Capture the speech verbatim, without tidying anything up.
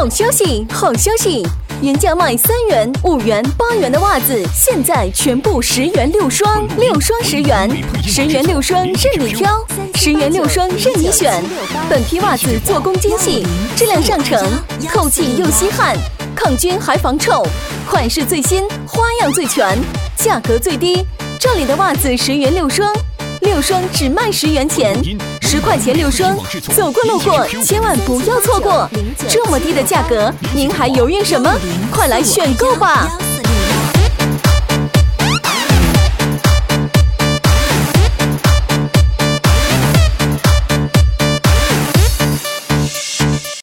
好消息，好消息！原价卖三元、五元、八元的袜子，现在全部十元六双，六双十元，十元六双任你挑，十元六双任你选。本批袜子做工精细，质量上乘，透气又吸汗，抗菌还防臭，款式最新，花样最全，价格最低。这里的袜子十元六双，六双只卖十元钱，十块钱六双，走过路过千万不要错过。这么低的价格，您还犹豫什么？快来选购吧！